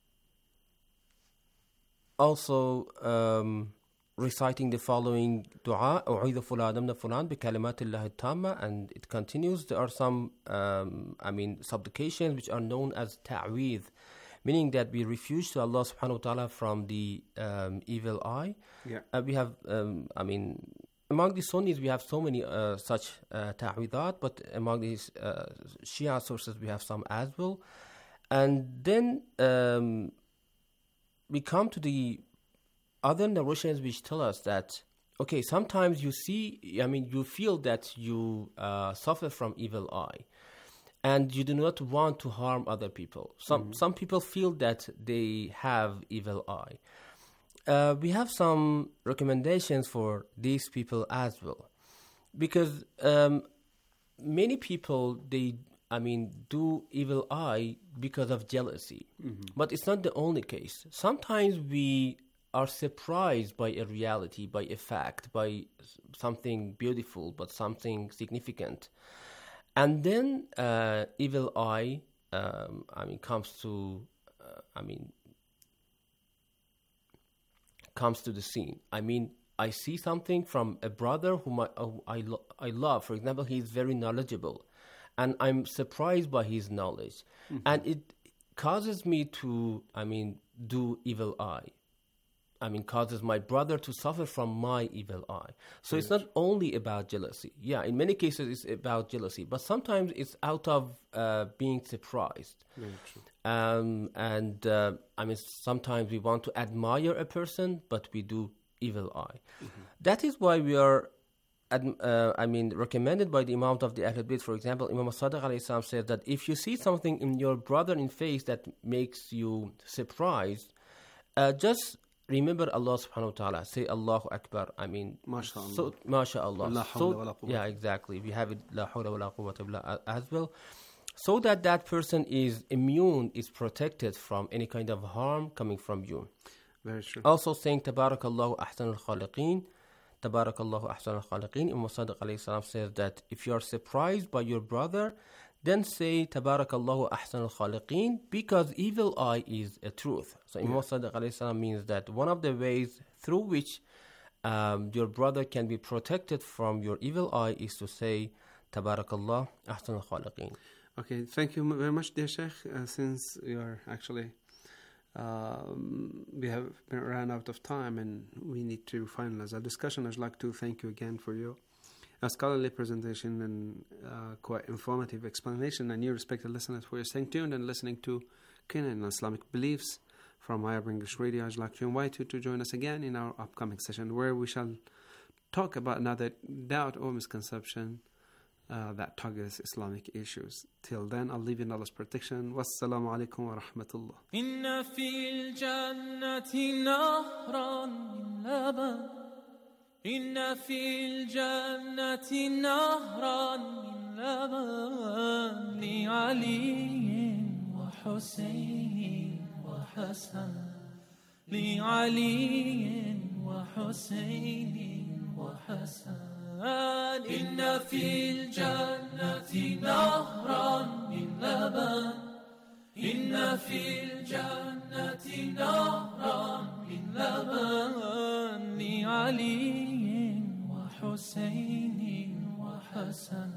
also um, reciting the following dua, U'idhu fuladamna fulan bi kalimatillahi tamma, and it continues. There are some, um, I mean, supplications which are known as ta'weedh, meaning that we refuge to Allah subhanahu wa ta'ala from the um, evil eye. Yeah. Uh, we have, um, I mean, among the Sunnis, we have so many uh, such uh, ta'weedat, but among these uh, Shia sources, we have some as well. And then um, we come to the other narrations which tell us that, okay, sometimes you see, I mean, you feel that you uh, suffer from evil eye, and you do not want to harm other people. Some mm-hmm. some people feel that they have evil eye. Uh, we have some recommendations for these people as well, because um, many people, they, I mean, do evil eye because of jealousy. Mm-hmm. But it's not the only case. Sometimes we are surprised by a reality, by a fact, by something beautiful, but something significant. And then uh, evil eye, um, I mean, comes to, uh, I mean, comes to the scene. I mean, I see something from a brother whom I, uh, I, lo- I love. For example, he's very knowledgeable, and I'm surprised by his knowledge. Mm-hmm. And it causes me to, I mean, do evil eye. I mean, causes my brother to suffer from my evil eye. So yes. It's not only about jealousy. Yeah, in many cases it's about jealousy, but sometimes it's out of uh, being surprised. Very true. Um, and uh, I mean, sometimes we want to admire a person, but we do evil eye. Mm-hmm. That is why we are, ad- uh, I mean, recommended by the Imam of the Ahlul Bayt. For example, Imam Sadiq alayhi salam says that if you see something in your brother in face that makes you surprised, uh, just remember Allah subhanahu wa ta'ala. Say Allahu Akbar. I mean, MashaAllah. So, MashaAllah. So, yeah, exactly. We have it, La hawla wa la quwwata illa as well. So that that person is immune, is protected from any kind of harm coming from you. Very true. Also saying, Tabarakallahu ahsan al-khaliqeen. Tabarakallahu ahsan al-khaliqeen. Imam Sadiq alayhi salam says that if you are surprised by your brother, then say Tabarakallahu ahsan al-khaliqeen, because evil eye is a truth. So Imam yeah. Sadiq alayhi salam means that one of the ways through which um, your brother can be protected from your evil eye is to say Tabarakallah ahsan al-khaliqeen. Okay, thank you very much, dear Sheikh. Uh, since we are actually, um, we have been ran out of time and we need to finalize our discussion, I'd like to thank you again for your uh, scholarly presentation and uh, quite informative explanation, and you, respected listeners, for staying tuned and listening to Kenya and Islamic Beliefs from Arab English Radio. I'd like to invite you to join us again in our upcoming session, where we shall talk about another doubt or misconception Uh, that targets Islamic issues. Till then, I'll leave you in Allah's protection. Wassalamu alaikum wa rahmatullah. Inna fil jannati nahran min laban. Inna fil jannati nahran min laban. Li Ali wa Hussein wa Hassan. لعلي وحسين وحسن إن في الجنة نهرا من لبن إن في الجنة نهرا من لبن لعلي وحسين وحسن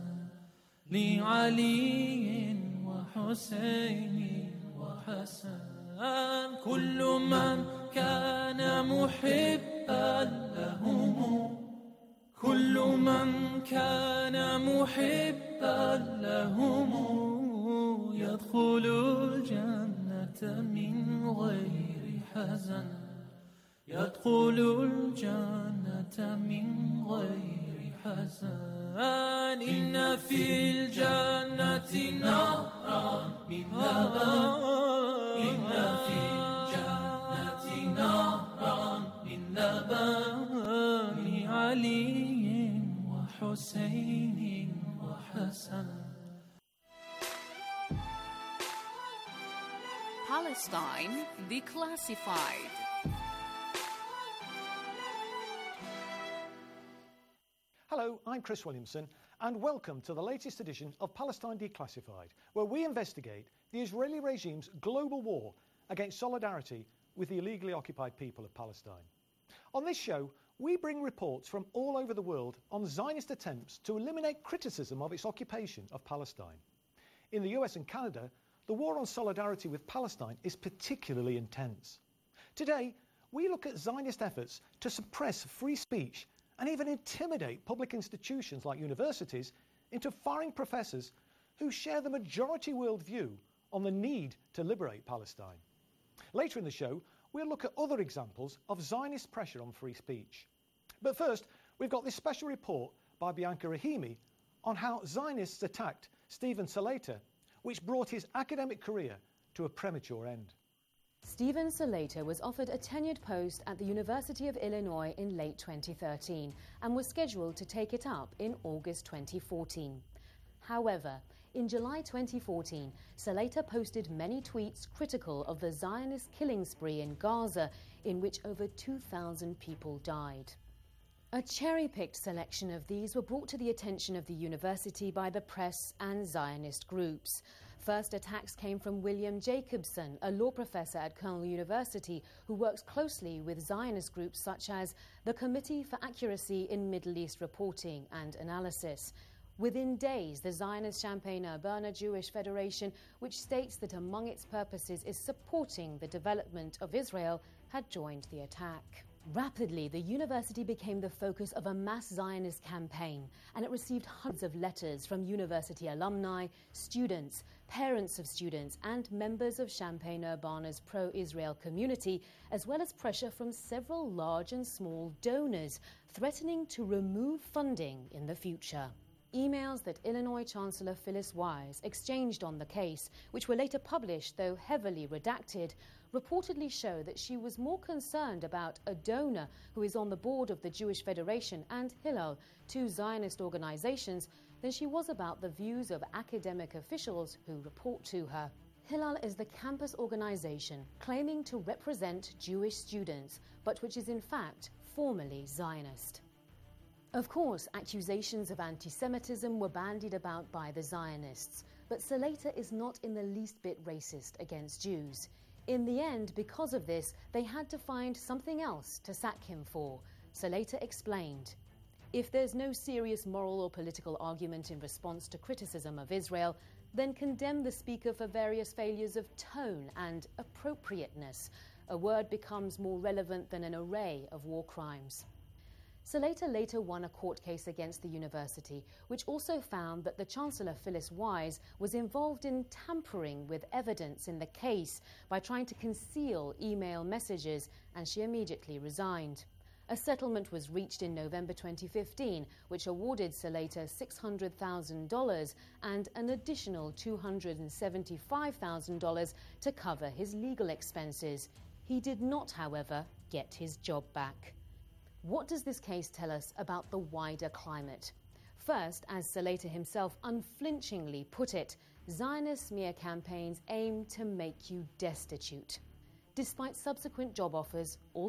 لعلي وحسين وحسن كل من كان محبا لهم كل من كان محبا لهم يدخل الجنة من غير حزن يدخل الجنة من غير حزن إن في الجنة نهرا من لبن إن في الجنة نهرا من لبن لعلي وحسين وحسن Palestine Declassified. Hello, I'm Chris Williamson, and welcome to the latest edition of Palestine Declassified, where we investigate the Israeli regime's global war against solidarity with the illegally occupied people of Palestine. On this show, we bring reports from all over the world on Zionist attempts to eliminate criticism of its occupation of Palestine. In the U S and Canada, the war on solidarity with Palestine is particularly intense. Today, we look at Zionist efforts to suppress free speech and even intimidate public institutions like universities into firing professors who share the majority worldview on the need to liberate Palestine. Later in the show, we'll look at other examples of Zionist pressure on free speech. But first, we've got this special report by Bianca Rahimi on how Zionists attacked Steven Salaita, which brought his academic career to a premature end. Steven Salaita was offered a tenured post at the University of Illinois in late twenty thirteen and was scheduled to take it up in August twenty fourteen. However, in July twenty fourteen, Salaita posted many tweets critical of the Zionist killing spree in Gaza, in which over two thousand people died. A cherry-picked selection of these were brought to the attention of the university by the press and Zionist groups. First attacks came from William Jacobson, a law professor at Cornell University who works closely with Zionist groups such as the Committee for Accuracy in Middle East Reporting and Analysis. Within days, the Zionist Champaign-Urbana Jewish Federation, which states that among its purposes is supporting the development of Israel, had joined the attack. Rapidly, the university became the focus of a mass Zionist campaign, and it received hundreds of letters from university alumni, students, parents of students, and members of Champaign-Urbana's pro-Israel community, as well as pressure from several large and small donors, threatening to remove funding in the future. Emails that Illinois Chancellor Phyllis Wise exchanged on the case, which were later published, though heavily redacted, reportedly show that she was more concerned about a donor who is on the board of the Jewish Federation and Hillel, two Zionist organizations, than she was about the views of academic officials who report to her. Hillel is the campus organization claiming to represent Jewish students, but which is in fact formally Zionist. Of course, accusations of anti-Semitism were bandied about by the Zionists, but Salaita is not in the least bit racist against Jews. In the end, because of this, they had to find something else to sack him for. Salaita explained, "If there's no serious moral or political argument in response to criticism of Israel, then condemn the speaker for various failures of tone and appropriateness. A word becomes more relevant than an array of war crimes." Salaita later won a court case against the university, which also found that the Chancellor Phyllis Wise was involved in tampering with evidence in the case by trying to conceal email messages, and she immediately resigned. A settlement was reached in November twenty fifteen, which awarded Salaita six hundred thousand dollars and an additional two hundred seventy-five thousand dollars to cover his legal expenses. He did not, however, get his job back. What does this case tell us about the wider climate? First, as Salaita himself unflinchingly put it, Zionist smear campaigns aim to make you destitute. despite subsequent job offers, all